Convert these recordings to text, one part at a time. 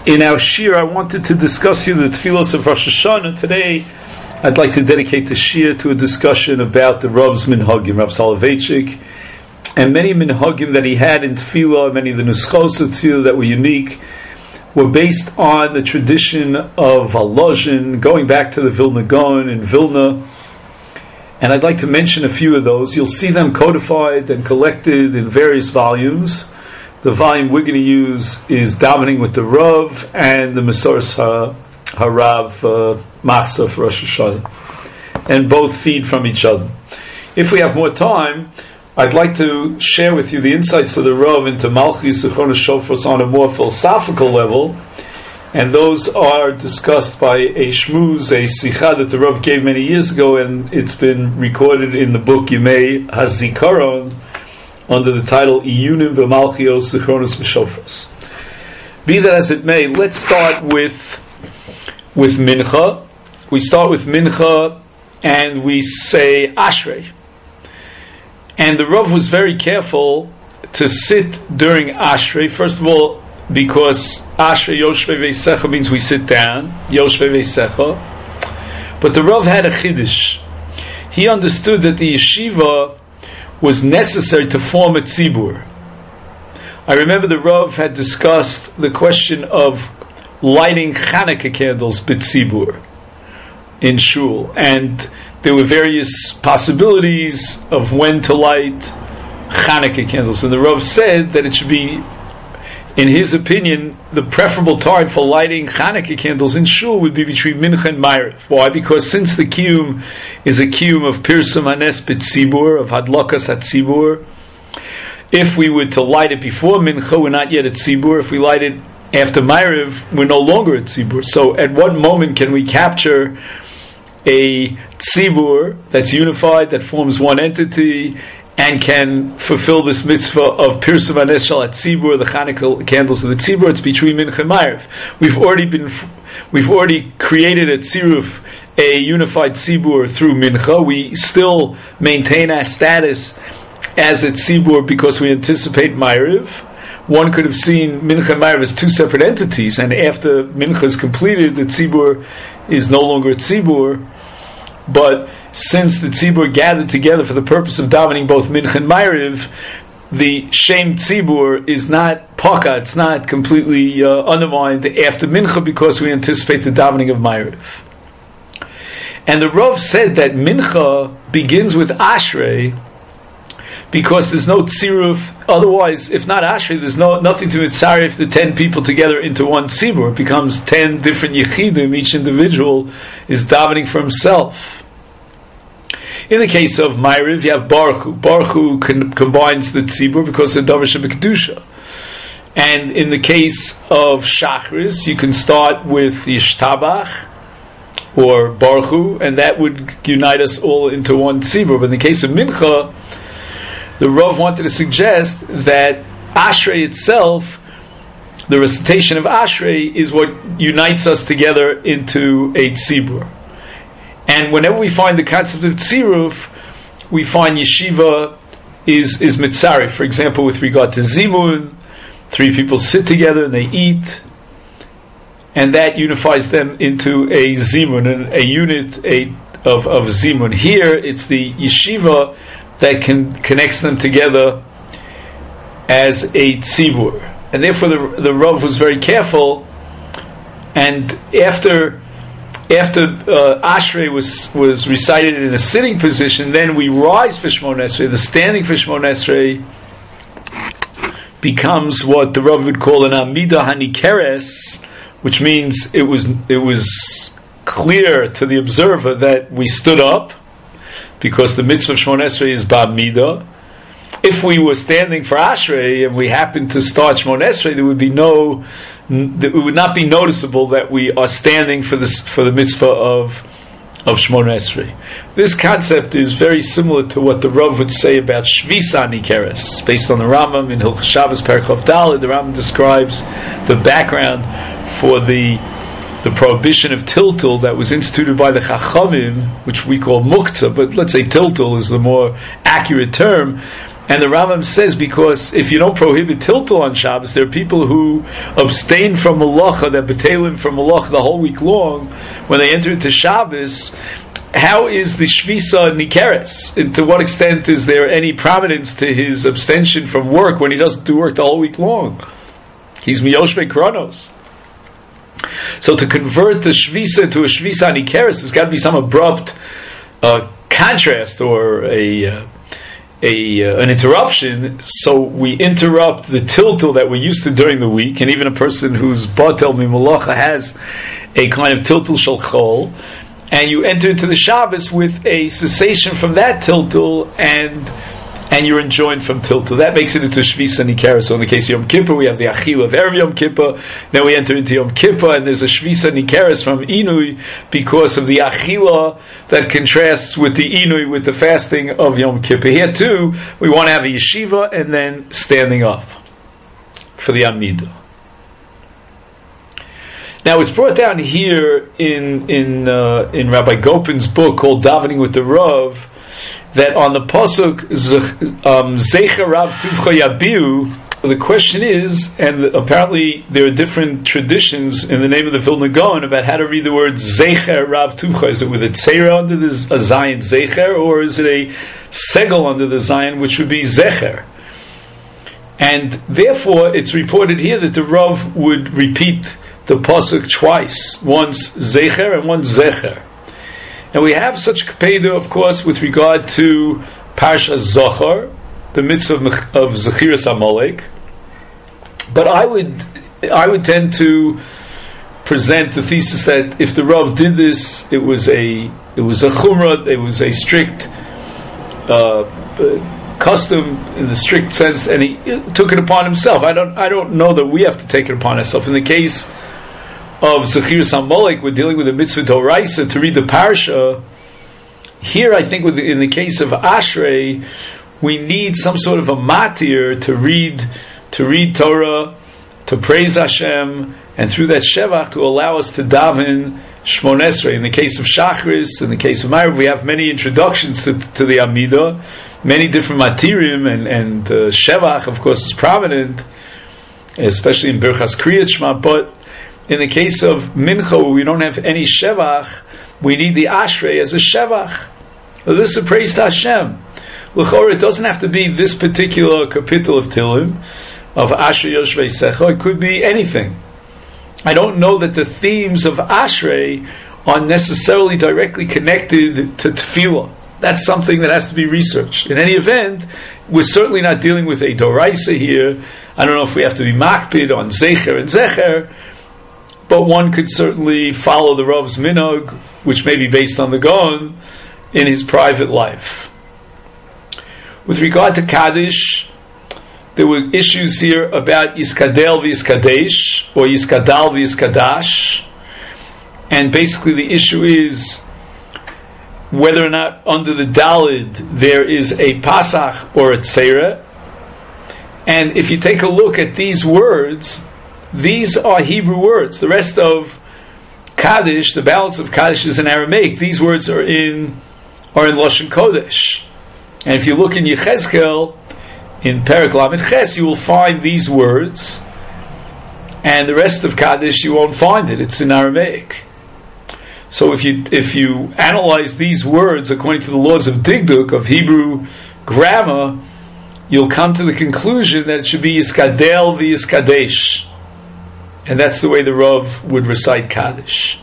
In our shir, I wanted to discuss you the tefillos of Rosh Hashanah. Today, I'd like to dedicate the shir to a discussion about the Rav's minhagim, Rav Soloveitchik, and many minhagim that he had in tefillah, many of the nuschos of tefillah that were unique, were based on the tradition of Volozhin, going back to the Vilna Gaon in Vilna. And I'd like to mention a few of those. You'll see them codified and collected in various volumes. The volume we're going to use is Davening with the Rav and the Mesoras Harav Machzor for Rosh Hashanah. And both feed from each other. If we have more time, I'd like to share with you the insights of the Rav into Malchus Zichronos Shofros on a more philosophical level. And those are discussed by a shmuz, a sicha that the Rav gave many years ago, and it's been recorded in the book Yimei HaZikaron, under the title Iyunim v'Malchios Zichronos v'Shofros. Be that as it may, let's start with Mincha. We start with Mincha and we say Ashrei. And the Rav was very careful to sit during Ashrei. First of all, because Ashrei Yoshvei Veisecha means we sit down, Yoshvei Veisecha. But the Rav had a chiddush. He understood that the yeshiva was necessary to form a tzibur. I remember the Rav had discussed the question of lighting Chanukah candles b'tzibur in shul, and there were various possibilities of when to light Chanukah candles, and the Rav said that it should be, in his opinion, the preferable time for lighting Chanukah candles in shul would be between Mincha and Ma'ariv. Why? Because since the kiyum is a kiyum of Pirsum Hanes B'tzibur, of Hadlakas HaTzibur, if we were to light it before Mincha, we're not yet at Tzibur. If we light it after Ma'ariv, we're no longer at Tzibur. So at what moment can we capture a Tzibur that's unified, that forms one entity, and can fulfill this mitzvah of Pirsum Hanes Shel HaTzibur, the Chanukah candles of the Tzibur? It's between Mincha and Ma'ariv. We've already created a tziruf, a unified Tzibur through Mincha. We still maintain our status as a Tzibur because we anticipate Ma'ariv. One could have seen Mincha and Ma'ariv as two separate entities, and after Mincha is completed, the Tzibur is no longer a Tzibur. But since the Tzibur gathered together for the purpose of davening both Mincha and Ma'ariv, the Shem Tzibur is not paka, it's not completely undermined after Mincha because we anticipate the davening of Ma'ariv. And the Rav said that Mincha begins with Ashrei because there's no tziruf. Otherwise, if not Ashrei, there's nothing to mitzaref the 10 people together into one tzibur. It becomes 10 different yechidim. Each individual is davening for himself. In the case of Ma'ariv, you have Baruch Hu. Baruch Hu combines the tzibur because of Davar Shebekdusha. And in the case of Shachris, you can start with Yishtabach or Baruch Hu, and that would unite us all into one tzibur. But in the case of Mincha, the Rav wanted to suggest that Ashrei itself, the recitation of Ashrei, is what unites us together into a tzibur. And whenever we find the concept of tziruf, we find yeshiva is mitzaref. For example, with regard to zimun, 3 people sit together and they eat, and that unifies them into a zimun, a unit of zimun. Here, it's the yeshiva that connects them together as a tzibur. And therefore the Rav was very careful, and after Ashrei was recited in a sitting position, then we rise for Shmona Esrei. The standing for Shmona Esrei becomes what the Rav would call an Amida Hanikeres, which means it was clear to the observer that we stood up, because the mitzvah of Shmona Esrei is Ba'amida. If we were standing for Ashrei and we happened to start Shmona Esrei, it would not be noticeable that we are standing for the mitzvah of Shmona Esrei. This concept is very similar to what the Rav would say about Shvisa Nikeres, based on the Rambam in Hilchos Shabbos Perek Daled. The Rambam describes the background for the prohibition of tiltul that was instituted by the Chachamim, which we call muktzah, but let's say tiltul is the more accurate term. And the Rambam says, because if you don't prohibit tiltul on Shabbos, there are people who abstain from malacha, that betelim from malacha the whole week long. When they enter into Shabbos, how is the shvisa nikeres? And to what extent is there any prominence to his abstention from work when he doesn't do work the whole week long? He's miyoshvei kronos. So to convert the shvisa to a shvisa nikeres, there's got to be some abrupt contrast or an interruption. So we interrupt the tiltul that we're used to during the week, and even a person who's batel mimalacha has a kind of tiltul shel chol, and you enter into the Shabbos with a cessation from that tiltul, and you're enjoined from tiltul. That makes it into shvisa nikera. So in the case of Yom Kippur, we have the achila of Erev Yom Kippur. Then we enter into Yom Kippur, and there's a shvisa nikeres from inui because of the achila that contrasts with the inui, with the fasting of Yom Kippur. Here too, we want to have a yeshiva and then standing up for the Amidah. Now it's brought down here in Rabbi Gopin's book called Davening with the Rav, that on the pasuk Zecher Rav Tuvcha Yabiu, the question is, and apparently there are different traditions in the name of the Vilna Gaon about how to read the word Zecher Rav Tuvcha. Is it with a tzera under the Zayin Zecher, or is it a segel under the Zayin, which would be Zecher? And therefore it's reported here that the Rav would repeat the pasuk twice, once Zecher and once Zecher. And we have such kpeda, of course, with regard to Parsha Zachar, the mitzvah of Zechiras Amalek. But I would tend to present the thesis that if the Rav did this, it was a chumrah, it was a strict custom in the strict sense, and he took it upon himself. I don't know that we have to take it upon ourselves. In the case of Zechiras Amalek, we're dealing with a mitzvah d'oraisa to read the parsha. Here, I think, in the case of Ashrei, we need some sort of a matir to read Torah, to praise Hashem, and through that shevach to allow us to daven Shmon Esrei. In the case of Shachris, in the case of Ma'ariv, we have many introductions to the Amidah, many different matirim, and shevach, of course, is prominent, especially in Birchas Kriyat Shema. But in the case of Mincha, where we don't have any shevach, we need the Ashrei as a shevach. Well, this is a praise to Hashem. L'chor, it doesn't have to be this particular kapitel of Tilim, of Ashrei Yoshvei Secha. It could be anything. I don't know that the themes of Ashrei are necessarily directly connected to Tefillah. That's something that has to be researched. In any event, we're certainly not dealing with a Doraisa here. I don't know if we have to be makpid on Zecher and Zecher, but one could certainly follow the Rav's minhag, which may be based on the Gaon, in his private life. With regard to Kaddish, there were issues here about Yiskadel v'Yiskadesh, or Yiskadal v'Yiskadash, and basically the issue is whether or not under the Dalid there is a Pasach or a Tzera. And if you take a look at these words, these are Hebrew words. The rest of Kaddish, the balance of Kaddish, is in Aramaic. These words are in Lashon Kodesh. And if you look in Yechezkel, in Perek Lamed Ches, you will find these words, and the rest of Kaddish you won't find it. It's in Aramaic. So if you analyze these words according to the laws of Digduk, of Hebrew grammar, you'll come to the conclusion that it should be Yiskadel v'Yiskadesh. And that's the way the Rav would recite Kaddish.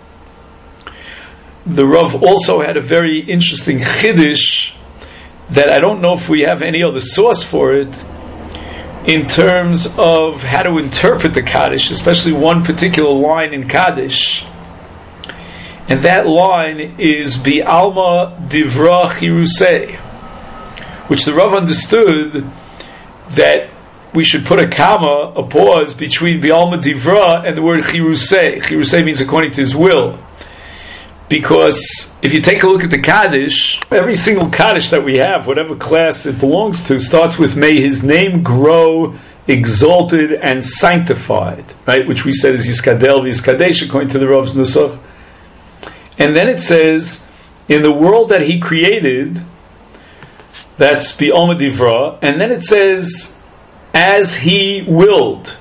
The Rav also had a very interesting Chiddush that I don't know if we have any other source for it, in terms of how to interpret the Kaddish, especially one particular line in Kaddish. And that line is Bi'alma Divra Chirusei, which the Rav understood that we should put a comma, a pause, between Bi'alma Divra and the word Chirusei. Chirusei means according to his will. Because if you take a look at the Kaddish, every single Kaddish that we have, whatever class it belongs to, starts with may his name grow exalted and sanctified, right? Which we said is Yiskadel v'Yiskadesh according to the Rav's Nusach. And then it says, in the world that he created, That's Bi'alma Divra. And then it says, as he willed.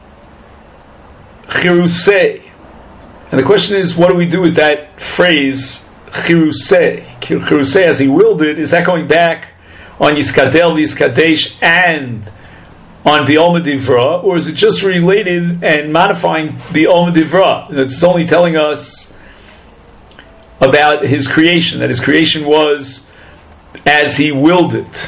Chirusei. And the question is, what do we do with that phrase, Chirusei? Chirusei, as he willed it, is that going back on Yiskadel, Yiskadesh, and on Bi'alma Divra, or is it just related and modifying Bi'alma Divra? It's only telling us about his creation, that his creation was as he willed it.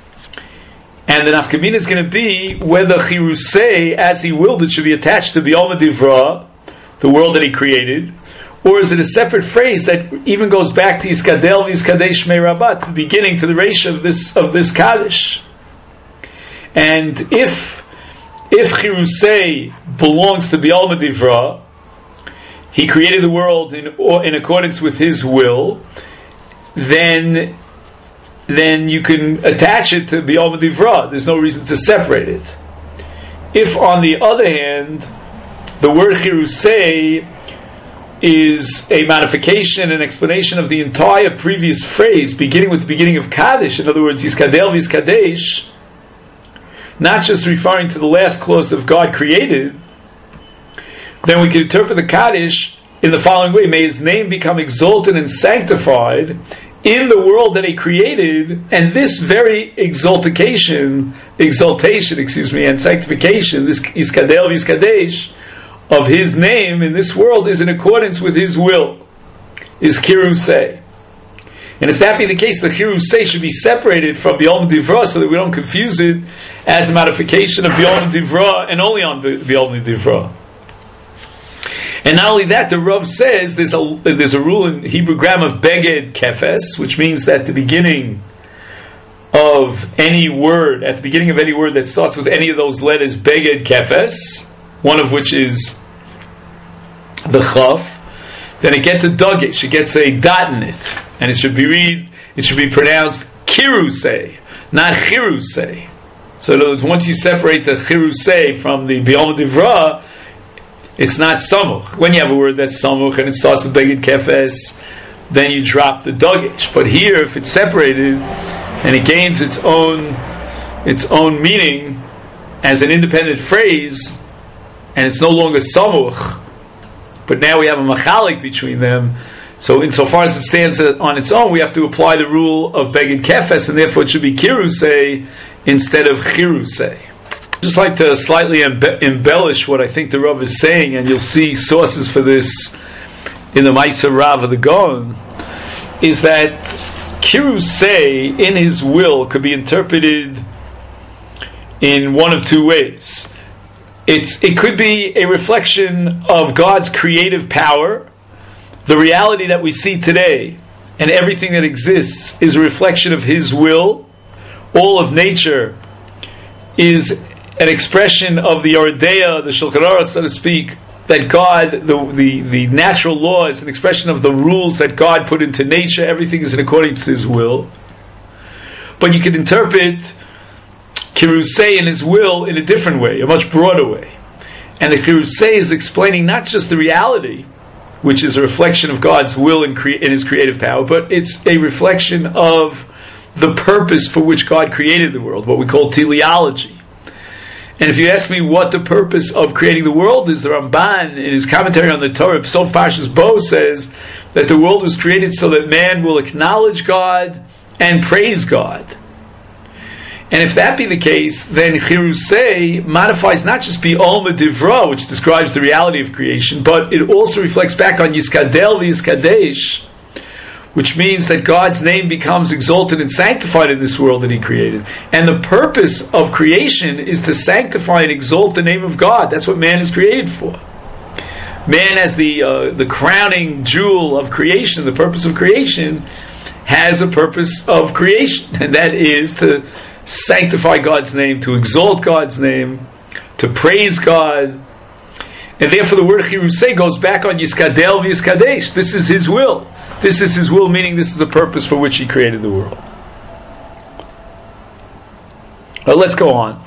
And the nafkamina is going to be whether Chirusei, as he willed it, should be attached to Bi'alma Divra, the world that he created, or is it a separate phrase that even goes back to Yiskadel, Yiskadesh, Meirabat, the beginning, to the ratio of this Kaddish? And if Chirusei belongs to Bi'alma Divra, he created the world in accordance with his will, then you can attach it to Bi'alma Divra. There's no reason to separate it. If, on the other hand, the word Chirusei is a modification, an explanation of the entire previous phrase, beginning with the beginning of Kaddish, in other words, Yiskadel Yiskadesh, not just referring to the last clause of God created, then we can interpret the Kaddish in the following way: may his name become exalted and sanctified in the world that he created, and this very exaltation, and sanctification, this Yiskadel Yiskadesh, of his name in this world is in accordance with his will, is Chirusei. And if that be the case, the Chirusei should be separated from Bi'alma Divra so that we don't confuse it as a modification of Bi'alma Divra and only on Bi'alma Divra. And not only that, the Rav says there's a rule in Hebrew grammar of Beged Kefes, which means that the beginning of any word, at the beginning of any word that starts with any of those letters, Beged Kefes, one of which is the Chaf, then it gets a dagesh, it gets a dot in it, and it should be pronounced Chirusei, not Chirusei. So in other words, once you separate the Chirusei from the Bi'alma Divra, it's not Samuch. When you have a word that's Samuch and it starts with Beged Kefes, then you drop the dagesh. But here, if it's separated and it gains its own meaning as an independent phrase, and it's no longer Samuch, but now we have a machalik between them, so insofar as it stands on its own, we have to apply the rule of Beged Kefes, and therefore it should be Chirusei instead of Chirusei. I'd just like to slightly embellish what I think the Rav is saying, and you'll see sources for this in the Ma'aser Rav of the Gaon, is that Chirusei in his will could be interpreted in one of two ways. It could be a reflection of God's creative power. The reality that we see today and everything that exists is a reflection of His will. All of nature is an expression of the Oredeya, the Shulchan Aruch, so to speak, that God, the natural law is an expression of the rules that God put into nature. Everything is in accordance to His will. But you can interpret Chirusei in his will in a different way, a much broader way. And the Chirusei is explaining not just the reality, which is a reflection of God's will in his creative power, but it's a reflection of the purpose for which God created the world, what we call teleology. And if you ask me what the purpose of creating the world is, the Ramban, in his commentary on the Torah, Psal Parshas Bo, says that the world was created so that man will acknowledge God and praise God. And if that be the case, then Chirusei modifies not just Bi'alma Divra, which describes the reality of creation, but it also reflects back on Yiskadel Yiskadesh, which means that God's name becomes exalted and sanctified in this world that He created. And the purpose of creation is to sanctify and exalt the name of God. That's what man is created for. Man, as the crowning jewel of creation, the purpose of creation, has a purpose of creation, and that is to sanctify God's name, to exalt God's name, to praise God. And therefore the word Chirusei goes back on Yiskadel V'Yiskadesh. This is His will. This is His will, meaning this is the purpose for which He created the world. Well, let's go on.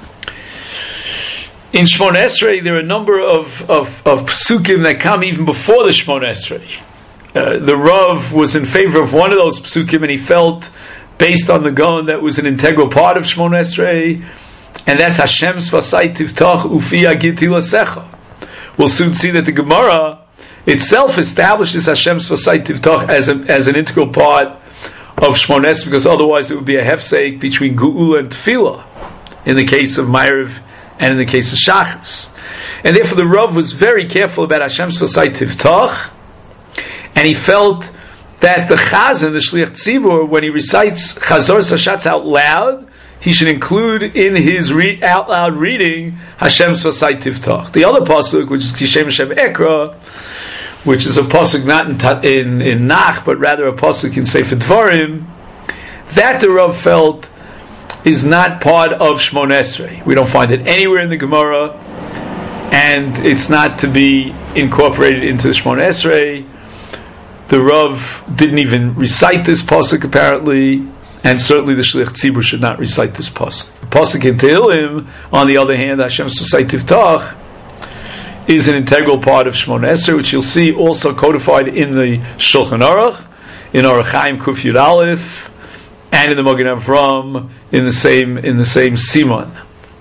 In Shmon Esrei, there are a number of psukim that come even before the Shmon Esrei. The Rav was in favor of one of those psukim, and he felt based on the Gaon that was an integral part of Shmona Esrei, and that's Hashem's Vasai Tivtach Ufi Agid Tilasecha. We'll soon see that the Gemara itself establishes Hashem's Vasai Tivtach as an integral part of Shmona Esrei, because otherwise it would be a hefsek between Geula and Tefillah in the case of Ma'ariv and in the case of Shachris. And therefore the Rav was very careful about Hashem's Vasai Tivtach, and he felt that the Chazan, the Shliach Tzibur, when he recites Chazor Sashatz out loud, he should include in his out loud reading Hashem's Vasai Tivtach. The other pasuk, which is Kishem Hashem Ekra, which is a pasuk not in Nach, but rather a pasuk in Sefer Dvarim, that the Rav felt is not part of Shmona Esrei. We don't find it anywhere in the Gemara, and it's not to be incorporated into the Shmona Esrei. The Rav didn't even recite this pasuk apparently, and certainly the Shliach Tzibur should not recite this pasuk. The pasuk in Tehillim, on the other hand, Hashem's Vasai Tivtach, is an integral part of Shmona Esrei, which you'll see also codified in the Shulchan Aruch, in Orach Chaim Kuf Yud Aleph, and in the Magen Avram in the same Siman.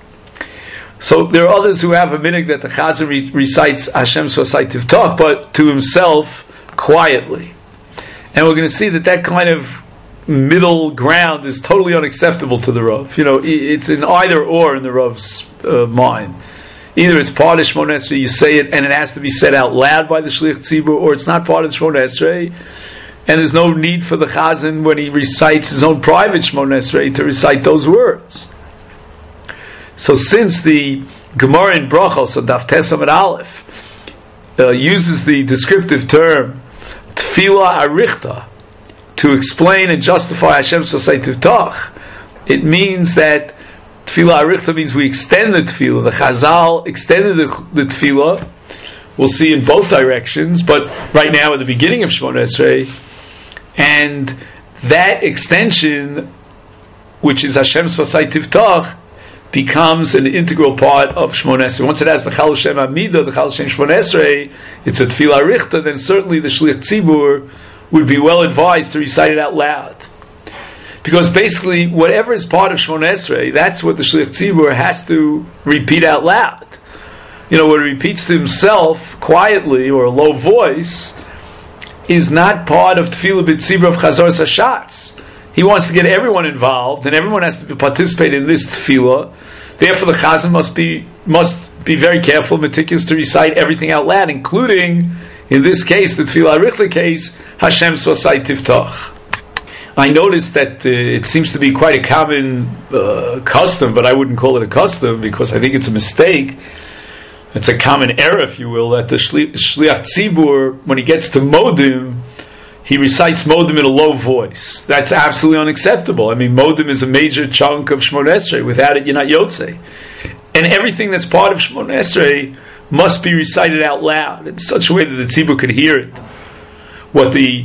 So there are others who have a minhag that the Chazan recites Hashem's Vasai Tivtach, but to himself quietly. And we're going to see that kind of middle ground is totally unacceptable to the Rav. It's an either or in the Rav's mind. Either it's part of Shmona Esrei, you say it, and it has to be said out loud by the Shliach Tzibur, or it's not part of Shmona Esrei, and there's no need for the Chazan, when he recites his own private Shmona Esrei, to recite those words. So since the Gemara in Brachos, so Daf Tes Amud Aleph, uses the descriptive term Tefillah Arichta to explain and justify Hashem's Vasai Tivtach, it means that Tefillah Arichta means we extend the Tefillah. The Chazal extended the Tefillah. We'll see in both directions, but right now at the beginning of Shmona Esrei, and that extension, which is Hashem's Vasai Tivtach, becomes an integral part of Shmona Esrei. Once it has the Chal Shem Amida, the Chal Shem Shmona Esrei, it's a Tefillah Arichta, then certainly the Shliach Tzibur would be well advised to recite it out loud. Because basically, whatever is part of Shmona Esrei, that's what the Shliach Tzibur has to repeat out loud. When he repeats to himself quietly or a low voice, is not part of Tefillah B'Tzibur of Chazor Sashatz. He wants to get everyone involved, and everyone has to participate in this Tefillah. Therefore, the Chazan must be very careful, meticulous to recite everything out loud, including, in this case, the Tefillah Arichta case, Hashem's Vasai Tivtach. I noticed that it seems to be quite a common custom, but I wouldn't call it a custom because I think it's a mistake. It's a common error, if you will, that the Shliach Tzibur, when he gets to Modim, he recites Modim in a low voice. That's absolutely unacceptable. I mean, Modim is a major chunk of Shmona Esrei. Without it, you're not Yotzei. And everything that's part of Shmona Esrei must be recited out loud in such a way that the Tzibur could hear it. What the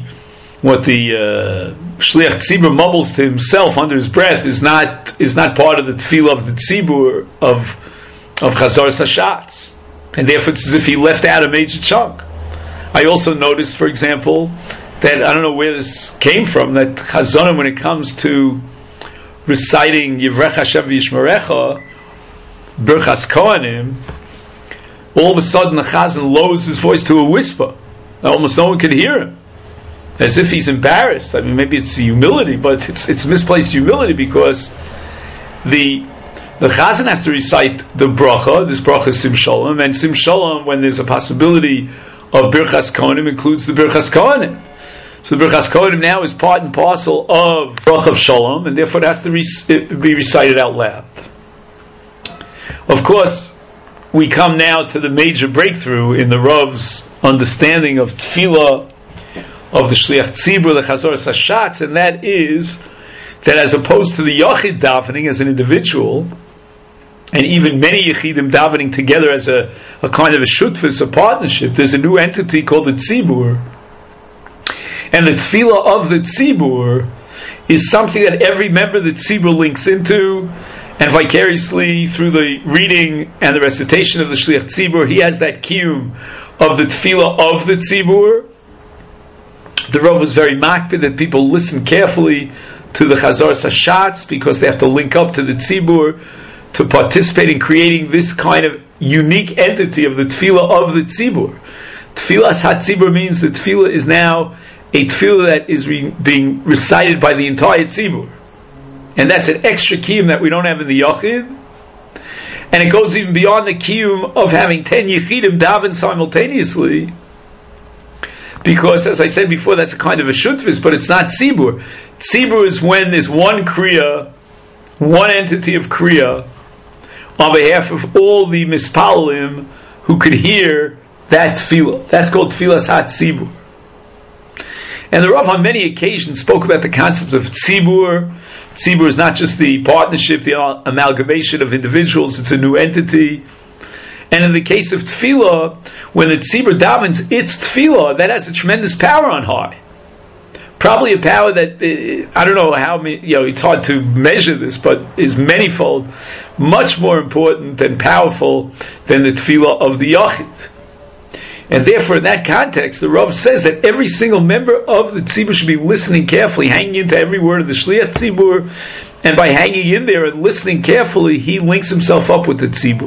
Shliach Tzibur mumbles to himself under his breath is not part of the Tefillah of the Tzibur of Chazor Sashatz, and therefore it's as if he left out a major chunk. I also noticed, for example, that I don't know where this came from, that Chazonim, when it comes to reciting Yivrech Hashem V'Yishmerecha, Birchas Kohanim, all of a sudden the Chazan lowers his voice to a whisper. Almost no one can hear him, as if he's embarrassed. I mean, maybe it's humility, but it's misplaced humility, because the Chazan has to recite the bracha. This bracha is Sim Shalom, and Sim Shalom, when there's a possibility of Birchas Kohanim, includes the Birchas Kohanim. So the Birchas Kohanim now is part and parcel of bracha of Shalom, and therefore it has to be recited out loud. Of course, we come now to the major breakthrough in the Rav's understanding of Tefillah, of the Shliach Tzibur, the Chazor Sashatz, and that is that as opposed to the Yachid davening as an individual, and even many Yechidim davening together as a kind of a shutfus, a partnership, there's a new entity called the Tzibur. And the Tefillah of the Tzibur is something that every member of the Tzibur links into, and vicariously through the reading and the recitation of the Shliach Tzibur, he has that kiyum of the Tefillah of the Tzibur. The Rav was very makpid that people listen carefully to the Chazoras HaShatz, because they have to link up to the Tzibur to participate in creating this kind of unique entity of the Tefillah of the Tzibur. Tefillas HaTzibur means the Tefillah is now a Tefillah that is being recited by the entire Tzibur. And that's an extra kiyum that we don't have in the Yachid. And it goes even beyond the kiyum of having 10 Yechidim daven simultaneously. Because, as I said before, that's a kind of a shutvis, but it's not Tzibur. Tzibur is when there's one Kriya, one entity of Kriya, on behalf of all the Mispalim who could hear that Tefillah. That's called Tefillas HaTzibur. And the Rav on many occasions spoke about the concept of Tzibur. Tzibur is not just the partnership, the amalgamation of individuals, it's a new entity. And in the case of Tefillah, when the Tzibur davens its Tefillah, that has a tremendous power on high. Probably a power that, I don't know how many, it's hard to measure this, but is manifold, much more important and powerful than the Tefillah of the Yachid. And therefore, in that context, the Rav says that every single member of the Tzibur should be listening carefully, hanging into every word of the Shliach Tzibur, and by hanging in there and listening carefully, he links himself up with the Tzibur.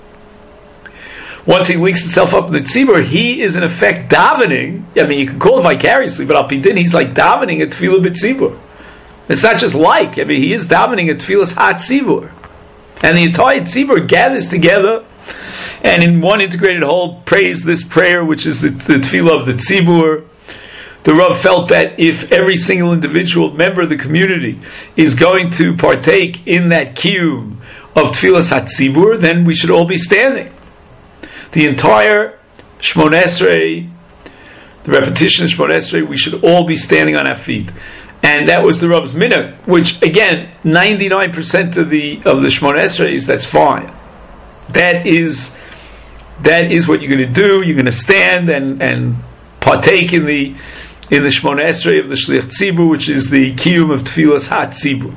Once he links himself up in the Tzibur, he is in effect davening. I mean, you can call it vicariously, but al pidin, he's like davening at Tefillah b'Tzibur. It's not just like, he is davening at Tefillah's HaTzibur. And the entire Tzibur gathers together and in one integrated whole prays this prayer, which is the Tefillah of the Tzibur. The Rav felt that if every single individual member of the community is going to partake in that kiyum of Tefillas HaTzibur, then we should all be standing. The entire Shmoneh Esrei, the repetition of Shmoneh Esrei, we should all be standing on our feet. And that was the Rav's minhag, which again, 99% of the Shmoneh Esreis, that's fine. That is what you're going to do. You're going to stand and partake in the Shmoneh Esrei of the Shliach Tzibur, which is the kiyum of Tefillas HaTzibur.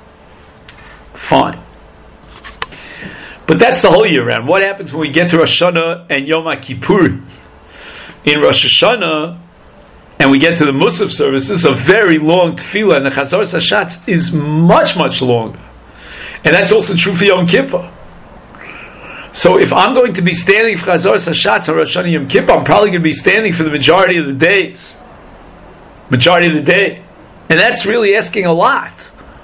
Fine. But that's the whole year round. What happens when we get to Rosh Hashanah and Yom Kippur? In Rosh Hashanah, and we get to the Musaf service, this is a very long tefillah, and the Chazoras HaShatz is much, much longer. And that's also true for Yom Kippur. So if I'm going to be standing for Chazoras HaShatz on Rosh Hashanah Yom Kippur, I'm probably going to be standing for the majority of the days. Majority of the day. And that's really asking a lot.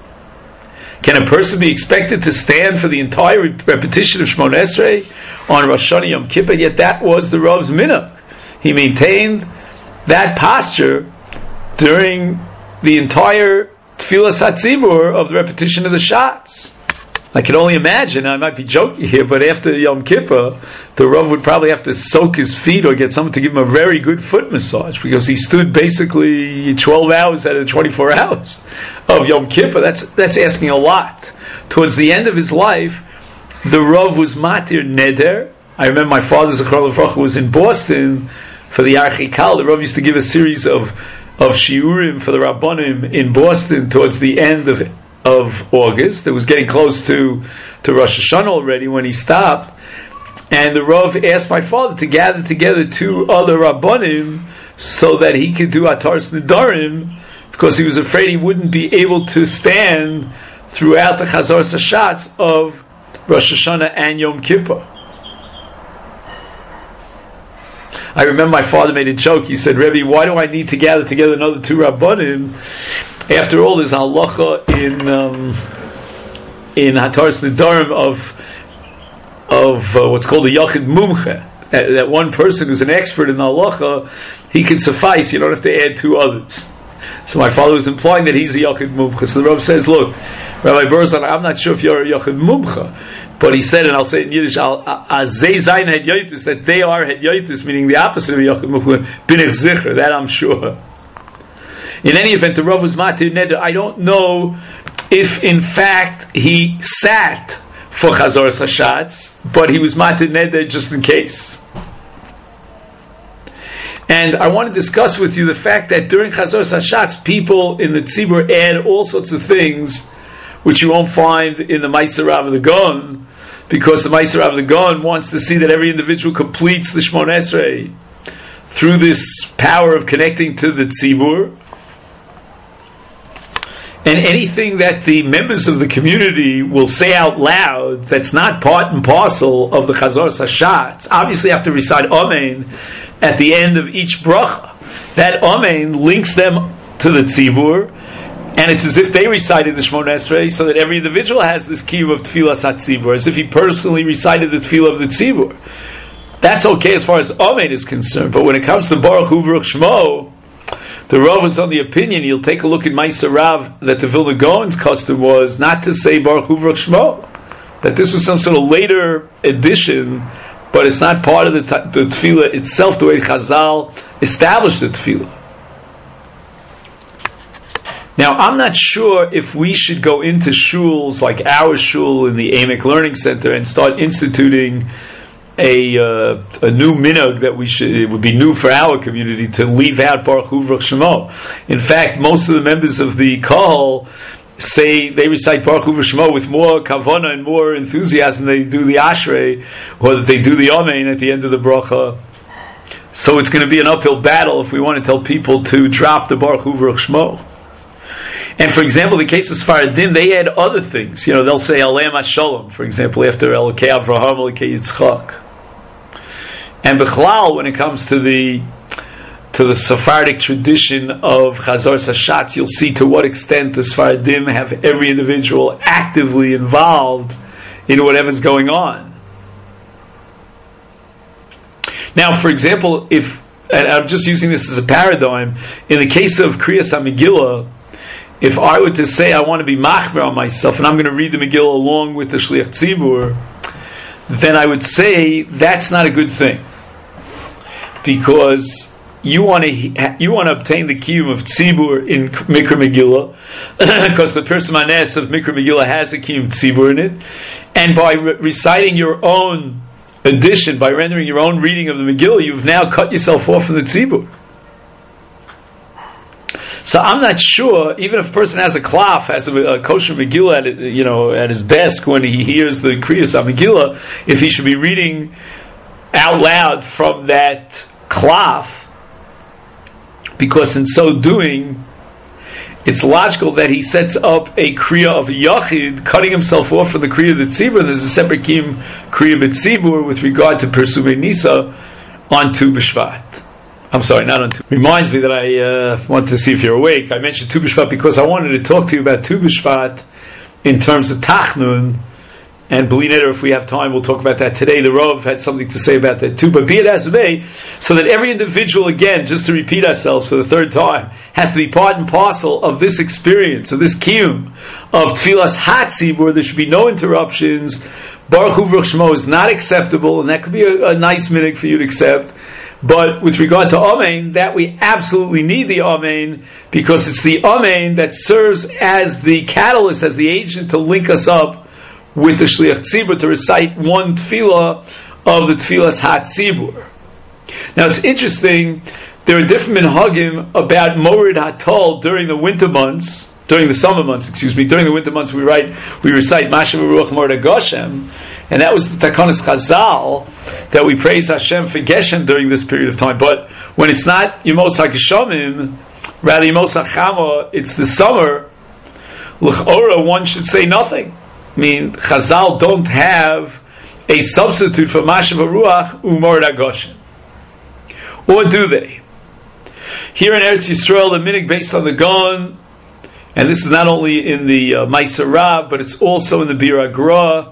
Can a person be expected to stand for the entire repetition of Shmoneh Esrei on Rosh Hashanah Yom Kippur? Yet that was the Rav's minhag. He maintained that posture during the entire Tefillas HaTzibur of the repetition of the shots. I can only imagine, I might be joking here, but after Yom Kippur, the Rav would probably have to soak his feet or get someone to give him a very good foot massage, because he stood basically 12 hours out of 24 hours of Yom Kippur. That's asking a lot. Towards the end of his life, the Rav was matir neder. I remember my father, Zechron Levracha, was in Boston for the Archikal. The Rav used to give a series of shiurim for the Rabbanim in Boston towards the end of August. It was getting close to Rosh Hashanah already when he stopped. And the Rav asked my father to gather together two other Rabbanim so that he could do Ataras Nedarim, because he was afraid he wouldn't be able to stand throughout the Chazoras HaShatz of Rosh Hashanah and Yom Kippur. I remember my father made a joke. He said, Rebbe, why do I need to gather together another two Rabbanim? After all, there's halacha in Hataras Nedarim of what's called a Yachid Mumche. That one person who's an expert in halacha, he can suffice. You don't have to add two others. So my father was implying that he's a Yachid Mumche. So the Rav says, look, Rabbi Berzon, I'm not sure if you're a Yachid Mumche, but he said, and I'll say it in Yiddish, that they are Hedyotis, meaning the opposite of Yachid Mumche, Binich Zicher, that I'm sure. In any event, the Rav was matir neder. I don't know if, in fact, he sat for Chazoras HaShatz, but he was matir neder just in case. And I want to discuss with you the fact that during Chazoras HaShatz, people in the Tzibur add all sorts of things which you won't find in the Meiser Rav the Gaon, because the Meiser Rav the Gaon wants to see that every individual completes the Shmoneh Esrei through this power of connecting to the Tzibur. And anything that the members of the community will say out loud that's not part and parcel of the Chazoras Hashatz, obviously have to recite Amen at the end of each bracha. That Amen links them to the Tzibur, and it's as if they recited the Shemona Esrei, so that every individual has this kiyum of Tfilas HaTzibur, as if he personally recited the Tfilah of the Tzibur. That's okay as far as Amen is concerned, but when it comes to Baruch Hu V'ruch Shmo, the Rav is on the opinion, you'll take a look at Ma'aser Rav, that the Vilna Gaon's custom was not to say Baruch Hu V'ruch Shmo, that this was some sort of later addition, but it's not part of the Tefillah itself, the way Chazal established the Tefillah. Now, I'm not sure if we should go into shuls like our shul in the Amek Learning Center and start instituting a new minhag that it would be new for our community to leave out Baruch Hu V'ruch Shemo. In fact, most of the members of the Kahal say they recite Baruch Hu V'ruch Shemo with more kavana and more enthusiasm than they do the Ashrei, or that they do the Amen at the end of the bracha. So it's going to be an uphill battle if we want to tell people to drop the Baruch Hu V'ruch Shemo. And for example, the case of Sfaradim, they add other things. They'll say Aleim HaShalom, for example, after Elokei Avraham, Elokei Yitzchak. And Bechlal, when it comes to the Sephardic tradition of Chazoras Hashatz, you'll see to what extent the Sfaradim have every individual actively involved in whatever's going on. Now, for example, and I'm just using this as a paradigm, in the case of Kriyas HaMegillah, if I were to say I want to be machmer on myself and I'm going to read the Megillah along with the Shliach Tzibur, then I would say that's not a good thing, because you want to obtain the kiyum of Tzibur in Mikra Megillah, because the Pirsa Manes of Mikra Megillah has a kiyum Tzibur in it, and by reciting your own addition, by rendering your own reading of the Megillah, you've now cut yourself off from the Tzibur. So I'm not sure, even if a person has a klaf, has a kosher Megillah at his desk when he hears the Kriyas HaMegillah, if he should be reading out loud from that klaf, because in so doing, it's logical that he sets up a Kriya of a Yachid, cutting himself off from the Kriya of the Tzibur, and there's a separate Kriya B'Tzibur with regard to Persumei Nisa on Tu B'Shvat. I'm sorry, not on Tu. Reminds me that I want to see if you're awake. I mentioned Tu B'Shvat because I wanted to talk to you about Tu B'Shvat in terms of Tachnun, and B'li Neder, if we have time, we'll talk about that today. The Rav had something to say about that too. But be it as it may, so that every individual, again, just to repeat ourselves for the third time, has to be part and parcel of this experience, of this kiyum, of Tfilas HaTzibur, where there should be no interruptions. Baruch Hu V'ruch Shemo is not acceptable, and that could be a nice minhag for you to accept. But with regard to Amen, that we absolutely need the Amen, because it's the Amen that serves as the catalyst, as the agent to link us up with the Shliach Tzibur, to recite one tefillah of the Tfilas HaTzibur. Now it's interesting, there are different minhagim about Morid HaTol during the winter months, during the winter months we recite Mashav Ruach Morid HaGoshem, and that was the Takanas Chazal, that we praise Hashem for Geshem during this period of time. But when it's not Yemos HaGeshamim, rather Yemos HaChama, it's the summer, L'chora, one should say nothing. I mean, Chazal don't have a substitute for Mashav HaRuach U'Morid HaGoshem. Or do they? Here in Eretz Yisrael, the minhag based on the Gaon, and this is not only in the Ma'aser Rav, but it's also in the Bir Agra,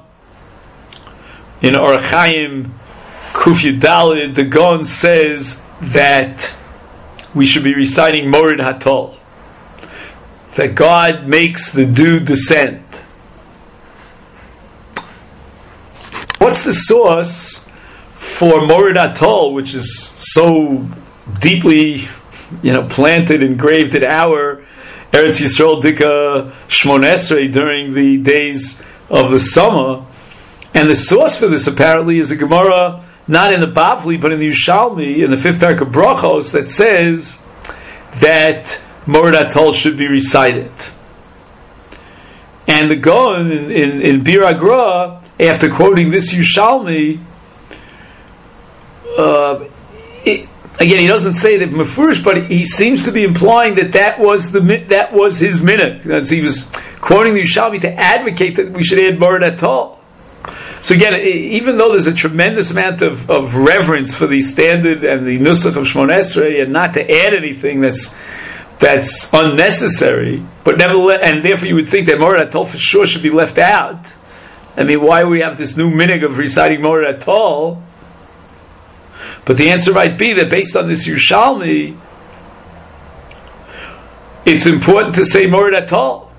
in Orach Chaim Kuf Yudalid, the Gaon says that we should be reciting Morid HaTol, that God makes the dew descend. What's the source for Morid HaTol, which is so deeply, planted, engraved in our Eretz Yisrael Dika Shmona Esrei during the days of the summer? And the source for this apparently is a Gemara, not in the Bavli, but in the Yushalmi, in the 5th parak of Brachos, that says that Morid HaTol should be recited. And the Gaon in Bir Agra, after quoting this Yushalmi, Again, he doesn't say that mefurish, but he seems to be implying that was his minhag. He was quoting the Yerushalmi to advocate that we should add Mored Atol. So again, even though there's a tremendous amount of reverence for the standard and the nusach of Shmon Esrei, and not to add anything that's unnecessary, but nevertheless, and therefore you would think that Mored Atol for sure should be left out. I mean, why would we have this new minhag of reciting Mored Atol? But the answer might be that based on this Yerushalmi, it's important to say Mored Atol.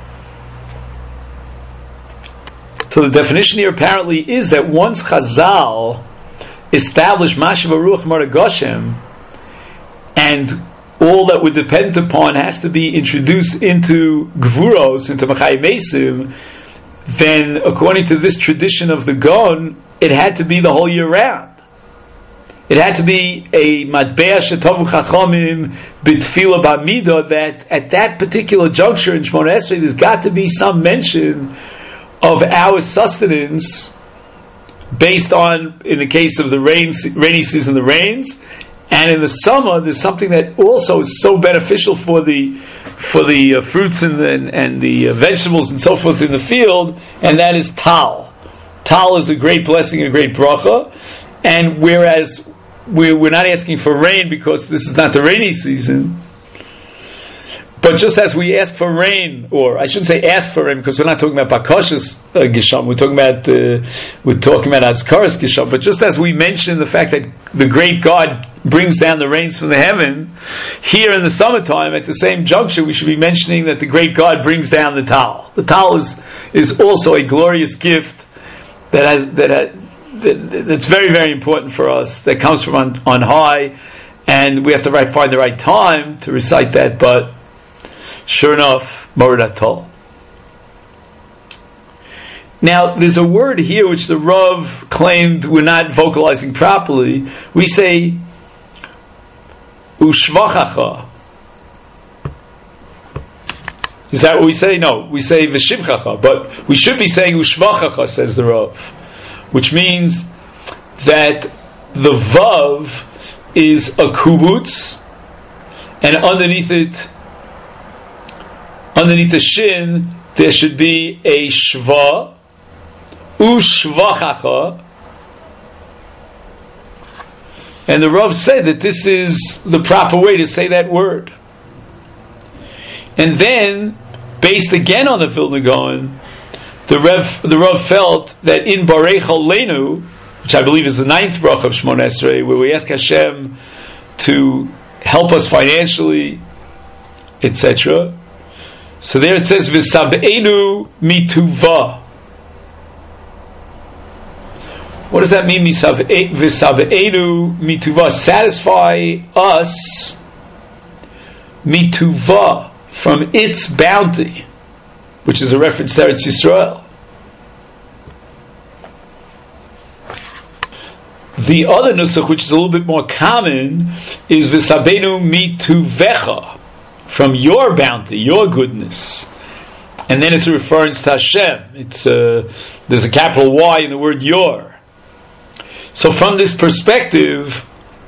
So the definition here apparently is that once Chazal established Mashiv Aruch Mored Goshem, and all that would depend upon has to be introduced into Gvuros, into Machai Mesim, then according to this tradition of the Gon, it had to be the whole year round. It had to be a matbea shetovu chachamim b'tfila b'amidah, that at that particular juncture in Shmona Esrei there's got to be some mention of our sustenance based on, in the case of the rainy season, the rains, and in the summer there's something that also is so beneficial for the fruits and the vegetables and so forth in the field, and that is tal. Tal is a great blessing, a great bracha, and whereas we're not asking for rain because this is not the rainy season, but just as we ask for rain, or I shouldn't say ask for rain because we're not talking about bakashas gisham, we're talking about azkaras gisham. But just as we mentioned the fact that the great God brings down the rains from the heaven, here in the summertime at the same juncture we should be mentioning that the great God brings down the tal. The tal is also a glorious gift that's very, very important for us, that comes from on high, and we have to find the right time to recite that, but sure enough, Mored Atol. Now, there's a word here which the Rav claimed we're not vocalizing properly. We say Ushvachacha. Is that what we say? No, we say Veshivchacha, but we should be saying Ushvachacha, says the Rav, which means that the Vav is a kubutz, and underneath the shin, there should be a shva, ushvachacha, and the Rav said that this is the proper way to say that word. And then, based again on the Vilna Gaon, the Rav felt that in Barech Aleinu, which I believe is the 9th bracha of Shmon Esrei, where we ask Hashem to help us financially, etc. So there it says V'sab'enu mituva. What does that mean? V'sab'enu mituva, satisfy us mituva, from its bounty, which is a reference to Eretz Yisrael. The other nusach, which is a little bit more common, is V'sabenu mituvecha, from your bounty, your goodness. And then it's a reference to Hashem. There's a capital Y in the word your. So from this perspective,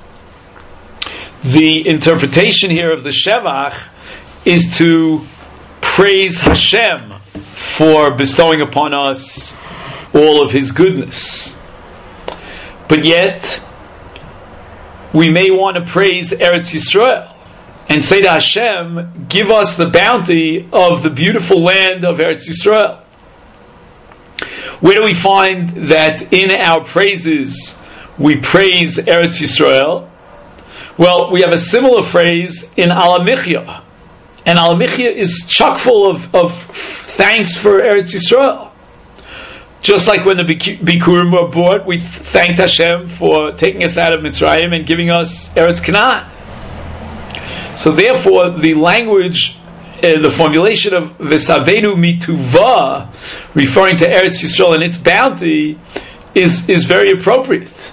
the interpretation here of the Shevach is to praise Hashem for bestowing upon us all of His goodness. But yet, we may want to praise Eretz Yisrael and say to Hashem, give us the bounty of the beautiful land of Eretz Yisrael. Where do we find that in our praises we praise Eretz Yisrael? Well, we have a similar phrase in Al HaMichya. And Al HaMichya is chock full of thanks for Eretz Yisrael. Just like when the Bikurim were brought, we thanked Hashem for taking us out of Mitzrayim and giving us Eretz Canaan. So therefore, the language, the formulation of V'sabenu mituva, referring to Eretz Yisrael and its bounty, is very appropriate.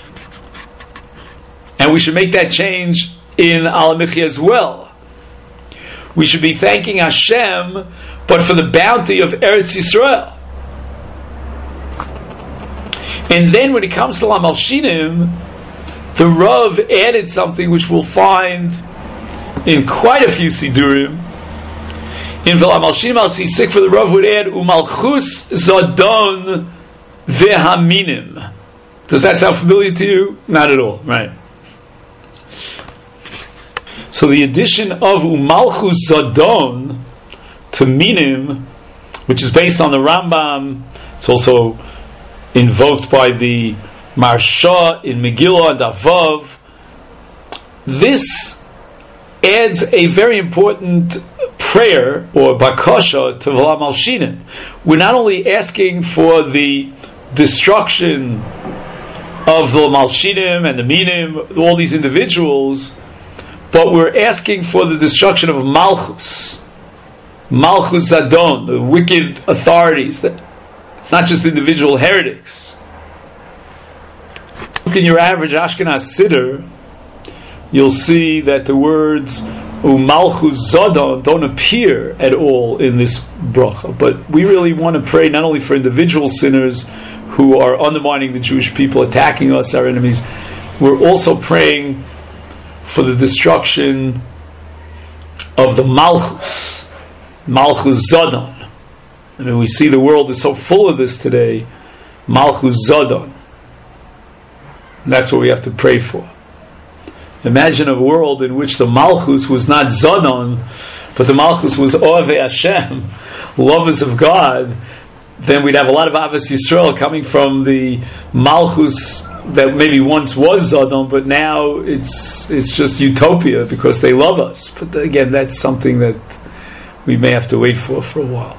And we should make that change in Al HaMichya as well. We should be thanking Hashem, but for the bounty of Eretz Yisrael. And then when it comes to Lamalshinim, the Rav added something which we'll find in quite a few Sidurim. In V'la Malshinim al Sisik, for the Rav would add Umalchus Zadon Vehaminim. Does that sound familiar to you? Not at all, right? So the addition of Umalchus Zadon to Minim, which is based on the Rambam, it's also invoked by the Marsha in Megillah and Avav. This adds a very important prayer or bakasha to V'la Malshinim. We're not only asking for the destruction of the Malshinim and the Minim, all these individuals, but we're asking for the destruction of Malchus Zadon, the wicked authorities. It's not just individual heretics. Look in your average Ashkenaz Siddur, you'll see that the words Umalchus Zadon don't appear at all in this bracha. But we really want to pray not only for individual sinners who are undermining the Jewish people, attacking us, our enemies. We're also praying for the destruction of the Malchus Zadon. I mean, we see the world is so full of this today. Malchus Zadon. That's what we have to pray for. Imagine a world in which the Malchus was not Zadon, but the Malchus was Ovei Hashem, lovers of God. Then we'd have a lot of Avos Yisrael coming from the Malchus that maybe once was Zadon, but now it's just utopia because they love us. But again, that's something that we may have to wait for a while.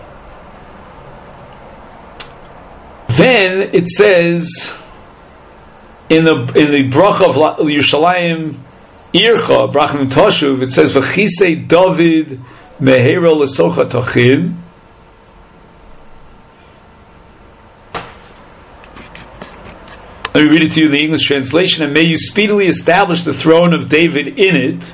Then it says in the bracha of Yerushalayim Ircha Brachim Toshuv, it says V'chisei David Mehera L'socha Tachin. Let me read it to you in the English translation. And may you speedily establish the throne of David in it.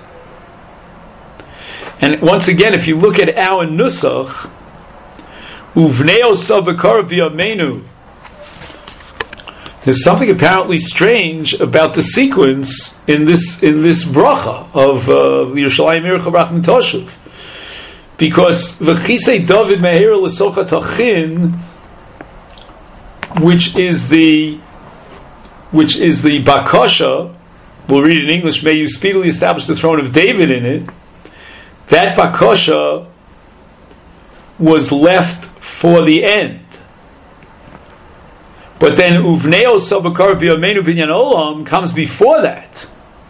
And once again, if you look at our Nusach, Uvneo Sabakar B'Yamenu, there's something apparently strange about the sequence in this bracha of Yerushalayim Ircha Brachim Toshuv, because V'chisei David Mehera L'socha Tachin, which is the bakasha, we'll read it in English, may you speedily establish the throne of David in it. That bakasha was left for the end. But then Uvneo Sabakar B'Yamenu Binyan Olam comes before that.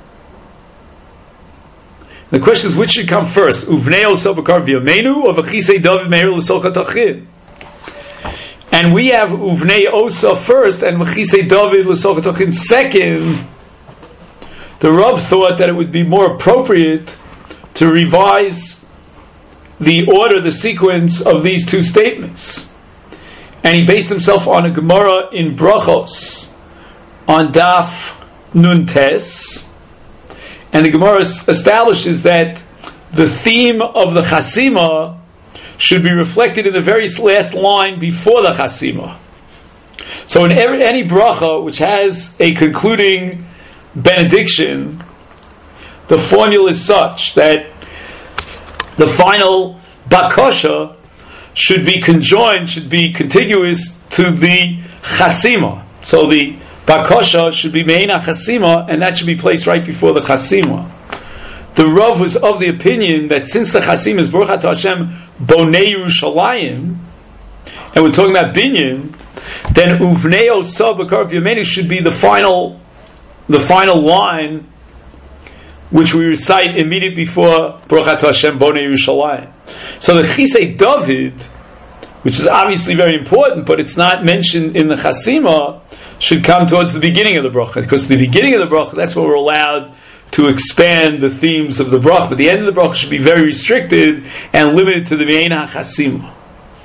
The question is, which should come first? Uvneo Sabakar B'Yamenu or V'chisei David Meher L'socha Tachin? And we have Uvnei Osa first and V'chisei David L'socha Tachin second. The Rav thought that it would be more appropriate to revise the order, the sequence of these two statements. And he based himself on a Gemara in Brachos on Daf Nun Tes. And the Gemara establishes that the theme of the Chasima should be reflected in the very last line before the Chasima. So in any bracha which has a concluding benediction, the formula is such that the final bakasha should be conjoined, should be contiguous to the Chasima. So the bakasha should be Me'ena Chasima, and that should be placed right before the Chasima. The Rav was of the opinion that since the Chasima is Baruch Atah Hashem Bonei Yerushalayim, and we're talking about Binyan, then Uvnei Osa B'Kar B'Yamenu should be the final line which we recite immediately before Baruch Atah Hashem Bonei Yerushalayim. So the Chisei David, which is obviously very important, but it's not mentioned in the Chasima, should come towards the beginning of the bracha, because the beginning of the bracha, that's when we're allowed to expand the themes of the bracha. But the end of the bracha should be very restricted and limited to the Me'ena Chasima.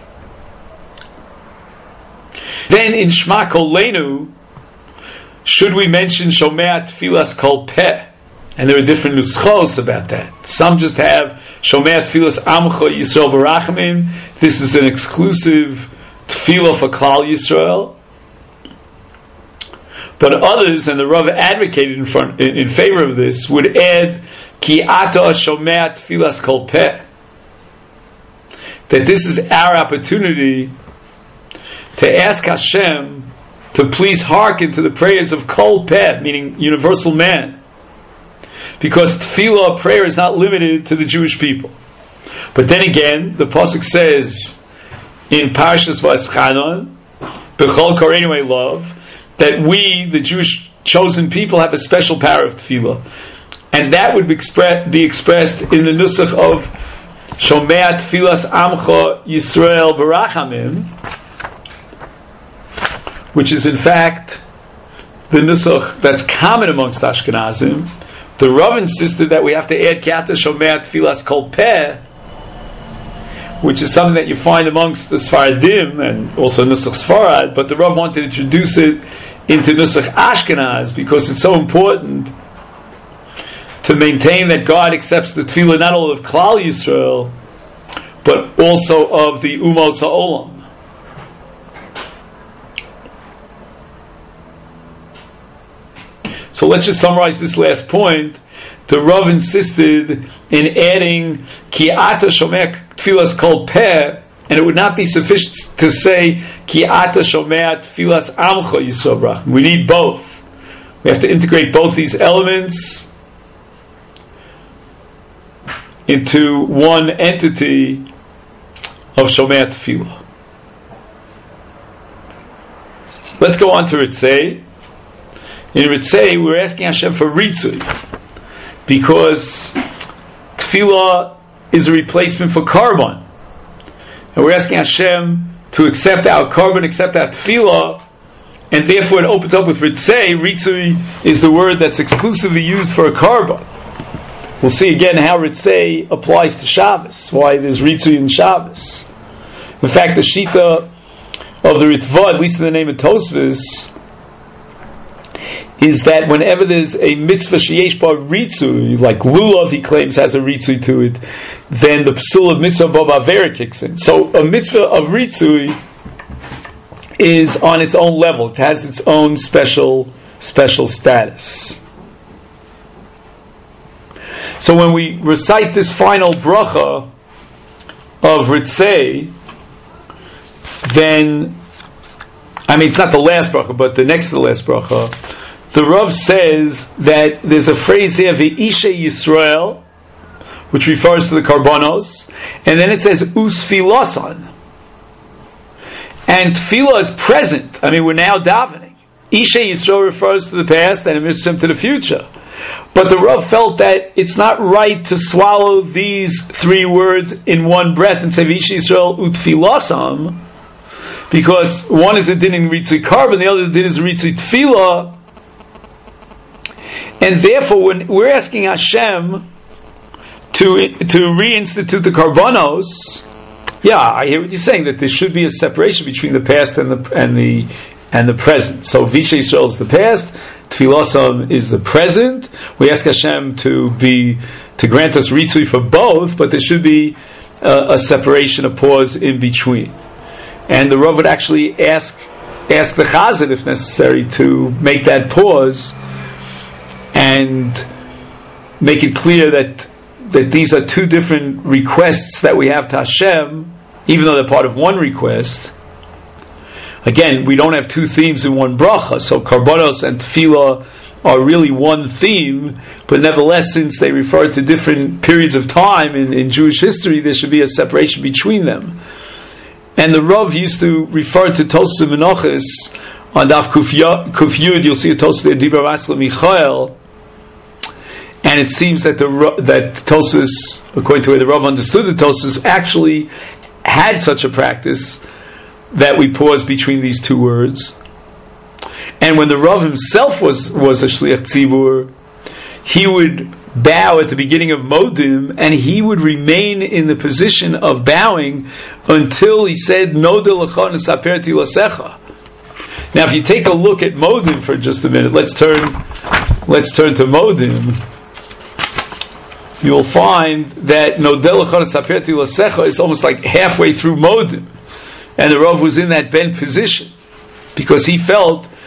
Then in Shema Kolenu, should we mention Shomea Tfilas Kol Peh? And there are different nuschos about that. Some just have Shomea Tfilas Amcha Yisrael Barachmin. This is an exclusive tefillah for Klal Yisrael. But others, and the Rav advocated in favor of this, would add ki ata shomea tfilas kol peh, that this is our opportunity to ask Hashem to please hearken to the prayers of kol peh, meaning universal man, because tefillah, prayer, is not limited to the Jewish people. But then again, the pasuk says in Parshas Va'eschanan, B'chol Koreinu Elov, that we, the Jewish chosen people, have a special power of tefillah, and that would be expressed in the nusach of Shomea Tfilas Amcha Yisrael Barachamim, which is in fact the nusach that's common amongst Ashkenazim. The Rav insisted that we have to add Kata Shomea Tfilas Kol Peh, which is something that you find amongst the Sfaradim and also Nusach Sfarad, but the Rav wanted to introduce it into Nusach Ashkenaz because it's so important to maintain that God accepts the tefillah not only of Klal Yisrael, but also of the Umos HaOlam. So let's just summarize this last point. The Rav insisted in adding Ki ata shomea tfilas kol peh, and it would not be sufficient to say Ki ata shomea tfilas amcha Yisrael Barachim. We need both. We have to integrate both these elements into one entity of shomea tefillah. Let's go on to Ritzei. In Ritzei, we're asking Hashem for Ritzui, because tefillah is a replacement for Karban. And we're asking Hashem to accept our Karban, accept our tefillah, and therefore it opens up with Ritzei. Ritzui is the word that's exclusively used for a Karban. We'll see again how Ritzei applies to Shabbos, why there's Ritzui in Shabbos. In fact, the Shita of the Ritva, at least in the name of Tosfos, is that whenever there's a mitzvah sheyesh bar ritzui, like lulav, he claims has a ritzui to it, then the psul of mitzvah b'avera kicks in. So a mitzvah of ritzui is on its own level; it has its own special status. So when we recite this final bracha of Ritzei, then, it's not the last bracha, but the next to the last bracha, the Rav says that there's a phrase here, V'ishe Yisrael, which refers to the Karbanos, and then it says, Usfilasan. And tefillah is present. We're now davening. Ishe Yisrael refers to the past and Mitzvah to the future. But the Rav felt that it's not right to swallow these three words in one breath and say, V'ishe Yisrael Utfilasam, because one is a din in Ritzui Karban, the other din is Ritzui Tefillah. And therefore, when we're asking Hashem to reinstitute the Karbanos, I hear what you're saying, that there should be a separation between the past and the present. So V'ishe Yisrael is the past, Tfilasam is the present. We ask Hashem to grant us Ritzui for both, but there should be a separation, a pause in between. And the Rav would actually ask the Chazan, if necessary, to make that pause and make it clear that these are two different requests that we have to Hashem, even though they're part of one request. Again, we don't have two themes in one bracha, so Karbanos and Tefillah are really one theme, but nevertheless, since they refer to different periods of time in Jewish history, there should be a separation between them. And the Rav used to refer to Tosfos Menachos on Daf Kuf Yud. You'll see a Tosfos there, Dibra Masla Michael, and it seems that that Tosfos, according to the way the Rav understood the Tosfos, actually had such a practice that we pause between these two words. And when the Rav himself was a Shliach Tzibur, he would bow at the beginning of Modim, and he would remain in the position of bowing until he said, Noda l'cha nesaperti l'secha. Now, if you take a look at Modim for just a minute, let's turn to Modim. You'll find that Noda l'cha nesaperti l'secha is almost like halfway through Modim. And the Rav was in that bent position because he felt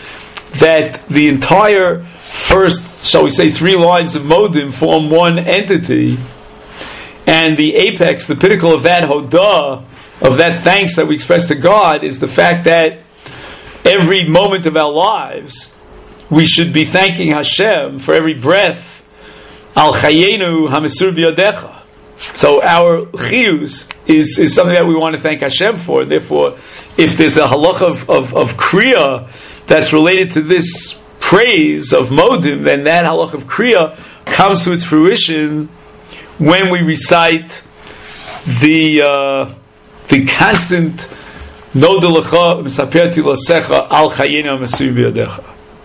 that the entire first, shall we say, 3 lines of Modim form one entity, and the apex, the pinnacle of that Hodah, of that thanks that we express to God, is the fact that every moment of our lives we should be thanking Hashem for every breath. Al Chayenu Hamesur B'Yadecha. So our chiyus is something that we want to thank Hashem for. Therefore, if there's a halacha of kriya that's related to this praise of Modim, then that halacha of kriya comes to its fruition when we recite the constant Noda Lecha V'Saperti Losecha Al Chayenu Hamesur B'Yadecha.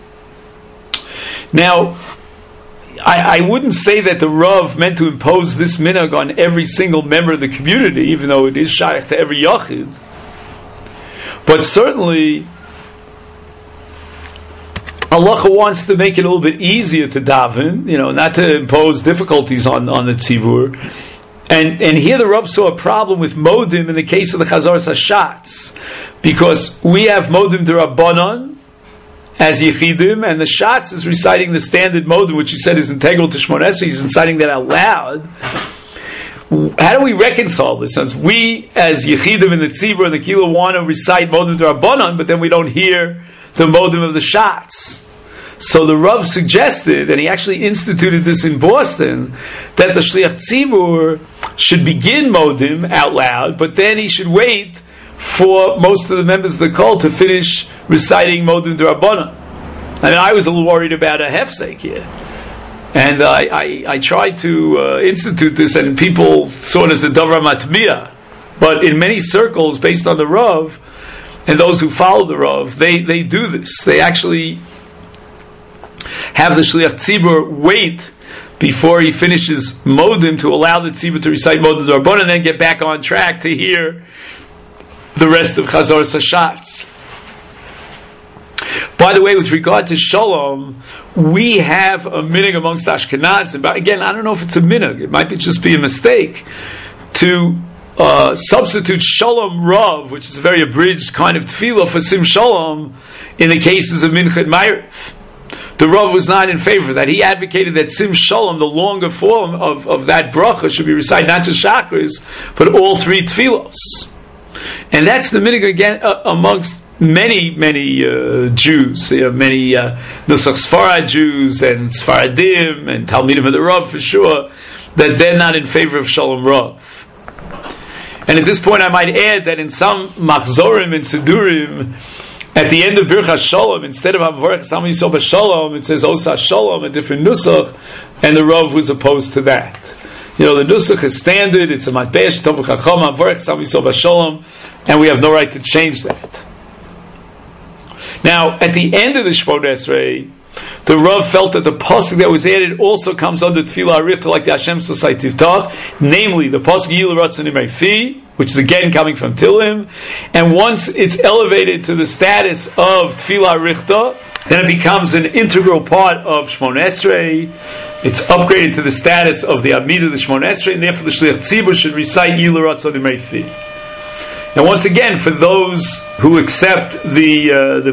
Now, I wouldn't say that the Rav meant to impose this minhag on every single member of the community, even though it is shaykh to every yachid. But certainly, Allah wants to make it a little bit easier to daven, not to impose difficulties on the tzibur. And here the Rav saw a problem with Modim in the case of the Chazaras HaShatz, because we have Modim D'Rabbanan as Yechidim, and the Shatz is reciting the standard Modim, which he said is integral to Shmoneh Esrei. He's reciting that out loud. How do we reconcile this? Since we, as Yechidim in the Tzibur and the Kilo, want to recite Modim D'Rabbanan, but then we don't hear the Modim of the Shatz. So the Rav suggested, and he actually instituted this in Boston, that the Shliach Tzibur should begin Modim out loud, but then he should wait for most of the members of the cult to finish reciting Modim D'Rabbanan. I mean, I was a little worried about a hefsek here. And I tried to institute this, and people saw it as a Davar Matbiya. But in many circles, based on the Rav, and those who follow the Rav, they do this. They actually have the Shliach Tzibur wait before he finishes Modim to allow the Tzibur to recite Modim D'Rabbanan and then get back on track to hear the rest of Chazaras HaShatz. By the way, with regard to Shalom, we have a minhag amongst Ashkenazim. But again, I don't know if it's a minhag. It might just be a mistake to substitute Shalom Rav, which is a very abridged kind of tefillah, for Sim Shalom in the cases of Mincha and Ma'ariv. The Rav was not in favor of that. He advocated that Sim Shalom, the longer form of that bracha, should be recited not just Shachris, but all 3 tefillos. And that's the minhag again amongst many Jews, many Nusach Sfarad Jews and Sfaradim and Talmidim of the Rav for sure, that they're not in favor of Shalom Rav. And at this point I might add that in some Machzorim and Sidurim, at the end of Birchas Shalom, instead of Havarech Sam Yisrael B'Shalom, it says Osa Shalom, a different Nusach, and the Rav was opposed to that. The Nusach is standard, it's a Matbesh, Tov Chacham, Havarech Sam Yisrael B'Shalom, and we have no right to change that. Now, at the end of the Shmoneh Esrei, the Rav felt that the pasuk that was added also comes under Tefillah Arichta, like the Hashem Sosai Tivtach, namely the pasuk Yil Ratzon Imei Fi, which is again coming from Tilim, and once it's elevated to the status of Tefillah Arichta, then it becomes an integral part of Shmoneh Esrei. It's upgraded to the status of the Amidah of the Shmoneh Esrei, and therefore the Shliach Tzibur should recite Yil Ratzon Imei Fi. And once again, for those who accept the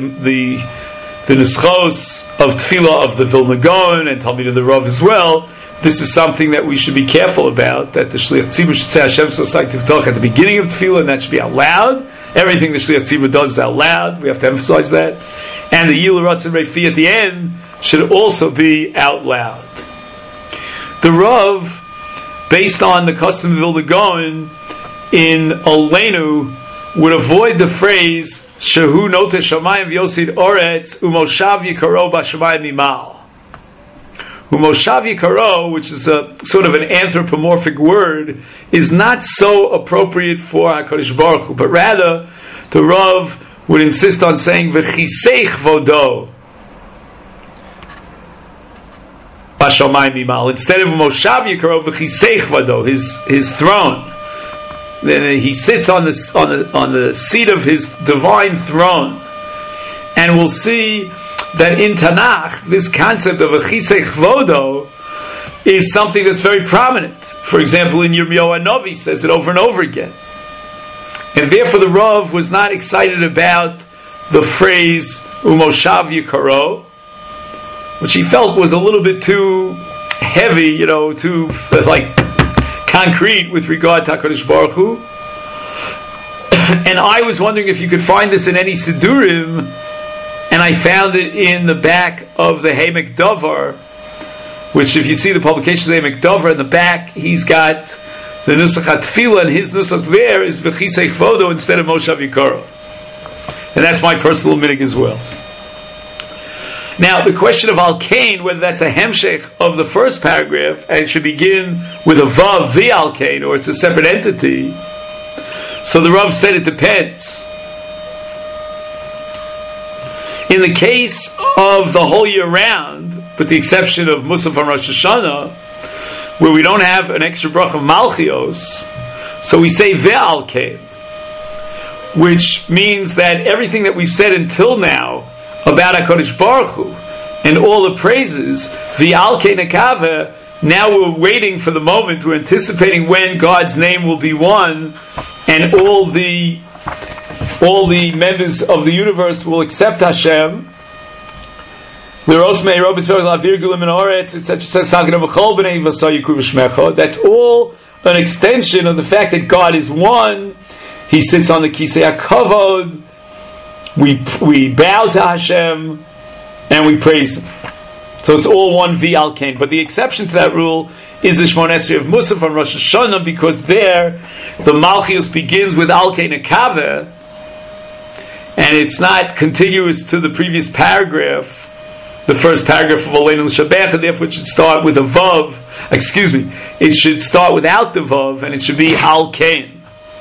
nuschos of tefillah of the Vilna Gaon and Talmid of the Rav as well, this is something that we should be careful about, that the Shliach Tzibur should say Hashem Sosai Tivtach at the beginning of tefillah, and that should be out loud. Everything the Shliach Tzibur does is out loud. We have to emphasize that. And the Yil Ratzon Imei Fi at the end should also be out loud. The Rav, based on the custom of Vilna Gaon, in Olenu, would avoid the phrase Shehu Note Shamayim V'Yosid Oretz Umoshav Yikaro B'Shamayim Nimal. Umoshav Yikaro, which is a sort of an anthropomorphic word, is not so appropriate for HaKadosh Baruch Hu, but rather the Rav would insist on saying V'Chiseich Vodo B'Shamayim Nimal. Instead of Umoshav Yikaro, V'Chiseich Vodo, his throne. Then he sits on the seat of his divine throne, and we'll see that in Tanakh this concept of a chisei chvodo is something that's very prominent. For example, in Yirmiyahu Hanavi says it over and over again, and therefore the Rav was not excited about the phrase Umoshav Yikaro, which he felt was a little bit too heavy, too like concrete with regard to HaKadosh Baruch Hu. And I was wondering if you could find this in any Sidurim, and I found it in the back of the Heimek Davar, which if you see the publication of the Heimek Davar in the back, he's got the Nusach HaTfilah, and his Nusach there is V'chisei Chvodo instead of Moshav Yikaro. And that's my personal minig as well. Now, the question of Al-Kain, whether that's a hemshech of the first paragraph, and it should begin with a Vav, the Al-Kain, or it's a separate entity. So the Rav said it depends. In the case of the whole year round, with the exception of Musaf on Rosh Hashanah, where we don't have an extra brach of Malchios, so we say Ve'al-Kain, which means that everything that we've said until now about HaKadosh Baruch Hu and all the praises, Ve'al-Kain Akaveh, now we're waiting for the moment, we're anticipating when God's name will be one, and all the members of the universe will accept Hashem. That's all an extension of the fact that God is one. He sits on the Kisei HaKavod. We bow to Hashem and we praise Him. So it's all one V'al Kain. But the exception to that rule is the Shmon Esrei of Musaf on Rosh Hashanah, because there the Malchios begins with Al Kain Akaveh, and it's not contiguous to the previous paragraph, the first paragraph of Aleinu L'Shabech, and therefore it should start with a Vav. It should start without the Vav, and it should be Al Kain.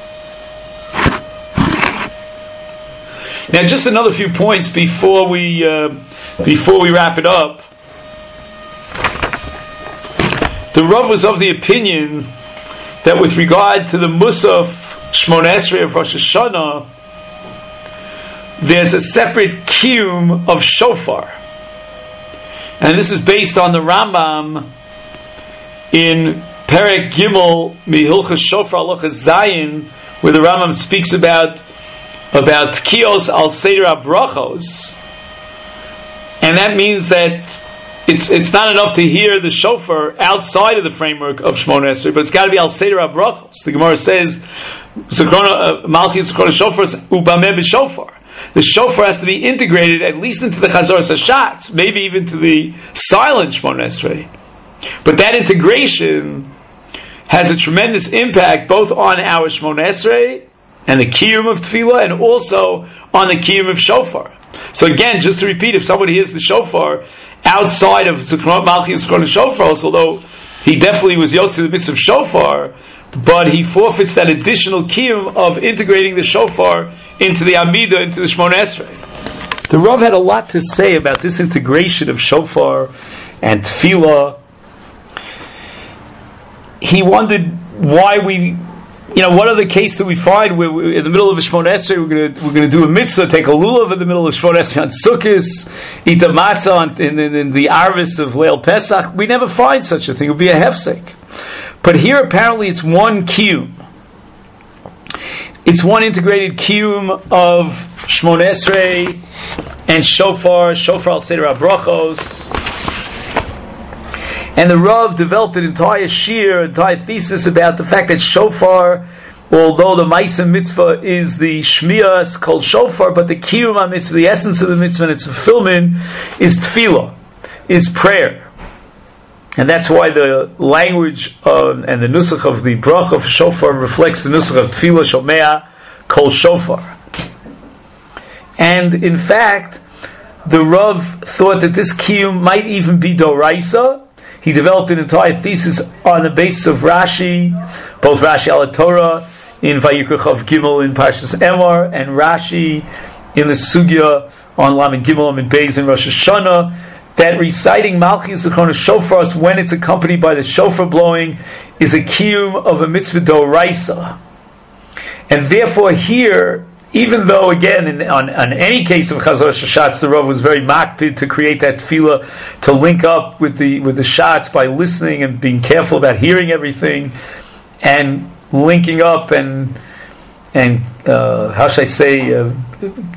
Now, just another few points before we wrap it up. The Rav was of the opinion that with regard to the Musaf Shmon Esrei of Rosh Hashanah, there's a separate kiyum of shofar. And this is based on the Rambam in Perek Gimel Mihilchas Shofar Halachas Zayin, where the Rambam speaks about Tkiyos al Seder HaBrachos, and that means that it's not enough to hear the shofar outside of the framework of Shmon Esrei, but it's got to be al Seder HaBrachos. The Gemara says Malchus Zikrona Shofars Ubameh b'Shofar. The shofar has to be integrated at least into the Chazoras HaShatz, maybe even to the silent Shmon Esrei. But that integration has a tremendous impact both on our Shmon Esrei and the kiyum of tefillah, and also on the kiyum of shofar. So again, just to repeat, if somebody hears the shofar outside of Zikrona Malchus Zikrona Shofars, although he definitely was yotze the mitzvah of shofar, but he forfeits that additional kiyum of integrating the shofar into the Amidah, into the Shmon Esrei. The Rav had a lot to say about this integration of shofar and tefillah. He wondered why what other case do we find where in the middle of a Shmon Esrei we're going to do a mitzvah, take a lulav in the middle of Shmon Esrei on Sukkos, eat a matzah in the Arvis of Leil Pesach. We never find such a thing. It would be a hefsek. But here apparently it's one kiyum. It's one integrated kiyum of Shmon Esrei and shofar al Seder HaBrachos. And the Rav developed an entire entire thesis about the fact that shofar, although the Ma'aseh mitzvah is the Shmiyah called shofar, but the kiyum mitzvah, the essence of the mitzvah and its fulfillment, is tefillah, is prayer. And that's why the language and the nusach of the brach of shofar reflects the nusach of tefillah shomea kol shofar. And in fact, the Rav thought that this kiyum might even be doraisa. He developed an entire thesis on the basis of Rashi, both Rashi al Torah in Vayikra Chav Gimel in Parshas Emor, and Rashi in the Sugya on Lamed Gimel and Beis in Rosh Hashanah, that reciting Malchus Zikrona Shofars when it's accompanied by the shofar blowing is a kiyum of a mitzvah doraisa. And therefore here, even though again on any case of Chazoras HaShatz, the Rav was very makpid to create that tefillah, to link up with the shots by listening and being careful about hearing everything, and linking up and how should I say,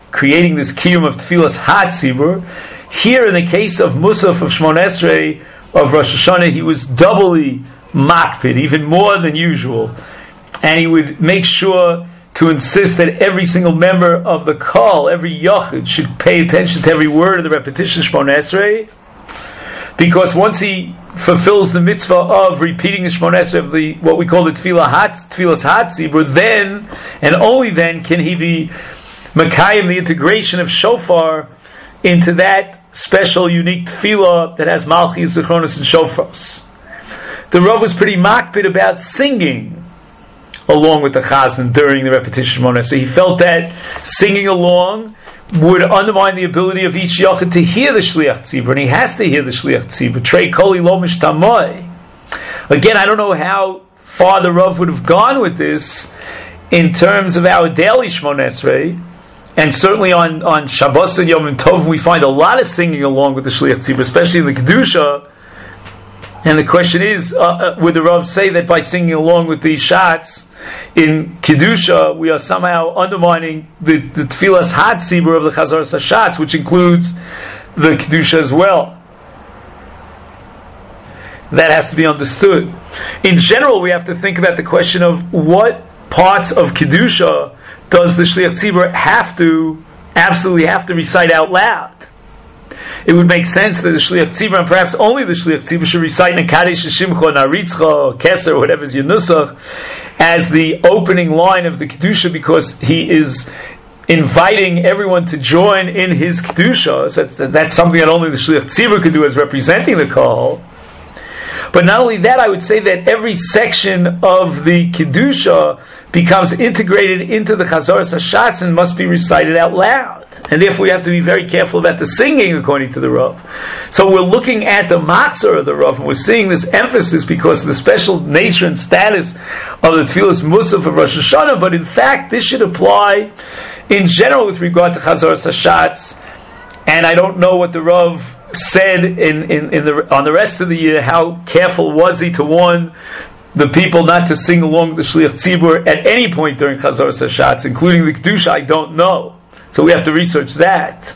creating this kiyum of Tfilas Hatzibur. Here, in the case of Musaf of Shmon Esrei of Rosh Hashanah, he was doubly makpid, even more than usual, and he would make sure to insist that every single member of the Kol, every Yachid, should pay attention to every word of the repetition Shmon Esrei, because once he fulfills the mitzvah of repeating the Shmon Esrei of the what we call the Tfilas Hatzibur, then and only then can he be Makayim, the integration of shofar into that special, unique tefillah that has Malchus, Zichronos, and Shofars. The Rav was pretty makpid about singing along with the Chazan during the repetition of Shmona. So he felt that singing along would undermine the ability of each Yachid to hear the Shliach Tzibur, and he has to hear the Shliach Tzibur. Trei Koli Lo Mishtamoi. Again, I don't know how far the Rav would have gone with this in terms of our daily Shmona Esrei. And certainly on Shabbos and Yom Tov, we find a lot of singing along with the Shliach Tzibur, especially in the Kedusha. And the question is, would the Rav say that by singing along with the Shatz in Kedusha, we are somehow undermining the Tfilas Hatzibur of the Chazar Sashatz, which includes the Kedusha as well? That has to be understood. In general, we have to think about the question of what parts of Kedusha does the Shliach Tzibur absolutely have to recite out loud. It would make sense that the Shliach Tzibur, and perhaps only the Shliach Tzibur, should recite Nekadesh Shimcha, Naritzcha, Keser, whatever is your Nusach, as the opening line of the Kedusha, because he is inviting everyone to join in his Kedusha. So that's something that only the Shliach Tzibur could do as representing the Kol. But not only that, I would say that every section of the Kedusha becomes integrated into the Chazaras HaShatz and must be recited out loud. And therefore we have to be very careful about the singing according to the Rav. So we're looking at the Matzah of the Rav, and we're seeing this emphasis because of the special nature and status of the Tfilas Musaf of Rosh Hashanah, but in fact this should apply in general with regard to Chazaras HaShatz. And I don't know what the Rav said on the rest of the year, how careful was he to warn the people not to sing along with the Shliach Tzibur at any point during Chazaras HaShatz, including the Kedusha. I don't know. So we have to research that.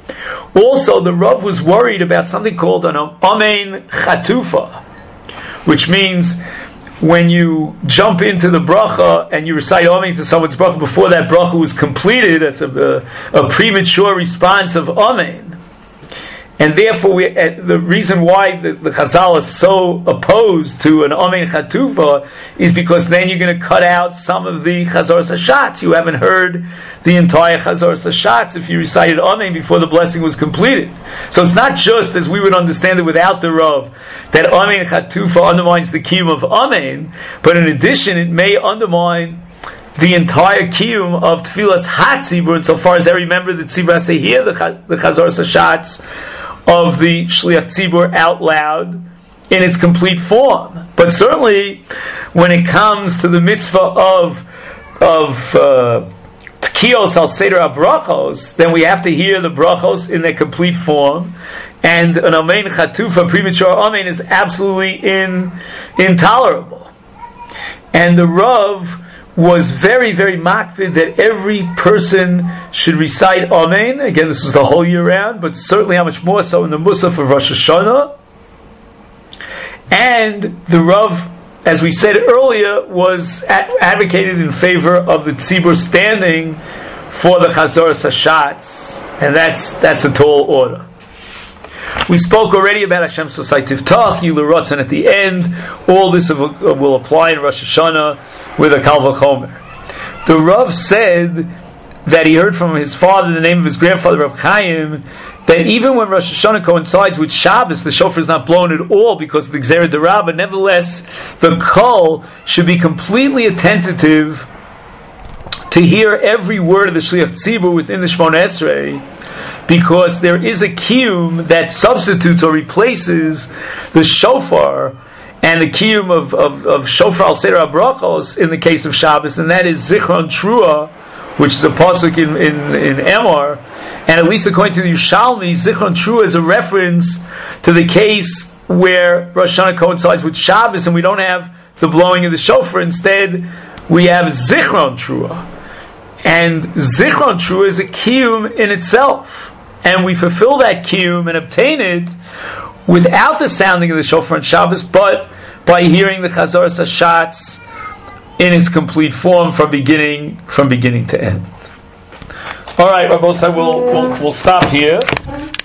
Also, the Rav was worried about something called an Amen Chatufa, which means when you jump into the bracha and you recite Amen to someone's bracha before that bracha was completed, that's a premature response of Amen. And therefore, the reason why the Chazal is so opposed to an Amen Chatufa is because then you're going to cut out some of the Chazaras HaShatz. You haven't heard the entire Chazaras HaShatz if you recited Amen before the blessing was completed. So it's not just, as we would understand it without the Rav, that Amen Chatufa undermines the kiyum of Amen, but in addition, it may undermine the entire kiyum of Tfilas Hatzibur, insofar as every member of the Tzibur has to hear the Chazaras HaShatz of the Shliach Tzibur out loud in its complete form. But certainly, when it comes to the mitzvah of Tkiyos al Seder HaBrachos, then we have to hear the brachos in their complete form, and an Amen Chatufa, premature Amen, is absolutely intolerable. And the Rav was very, very makpid that every person should recite Amen. Again, this is the whole year round, but certainly how much more so in the Musaf of Rosh Hashanah. And the Rav, as we said earlier, was advocated in favor of the Tzibur standing for the Chazaras HaShatz, and that's a tall order. We spoke already about Hashem Sosai Tivtach, Yilu Ratzon at the end. All this will apply in Rosh Hashanah with a Kal Vachomer. The Rav said that he heard from his father, the name of his grandfather, Rav Chaim, that even when Rosh Hashanah coincides with Shabbos, the shofar is not blown at all because of the Gzera D'Rabba. Nevertheless, the Kol should be completely attentive to hear every word of the Shliach Tzibur within the Shmona Esrei, because there is a kiyum that substitutes or replaces the shofar and the kiyum of shofar al Seder HaBrachos in the case of Shabbos, and that is Zichron Trua, which is a pasuk in Emor, and at least according to the Yerushalmi, Zichron Trua is a reference to the case where Rosh Hashanah coincides with Shabbos and we don't have the blowing of the shofar. Instead, we have Zichron Trua. And Zichron Trua is a kiyum in itself. And we fulfill that kiyum and obtain it without the sounding of the shofar on Shabbos, but by hearing the Chazoras Hashatz in its complete form from beginning to end. All right, Rabbi, we'll stop here.